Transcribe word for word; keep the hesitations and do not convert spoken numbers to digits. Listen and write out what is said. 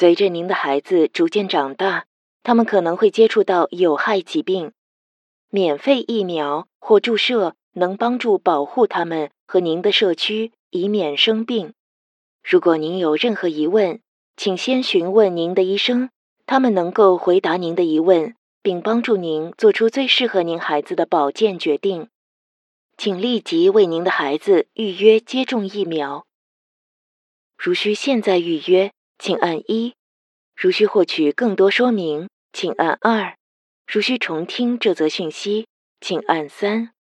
随着您的孩子逐渐长大，他们可能会接触到有害疾病。免费疫苗或注射能帮助保护他们和您的社区，以免生病。如果您有任何疑问，请先询问您的医生，他们能够回答您的疑问，并帮助您做出最适合您孩子的保健决定。请立即为您的孩子预约接种疫苗。如需现在预约，请按一；如需获取更多说明，请按二；如需重听这则讯息，请按三。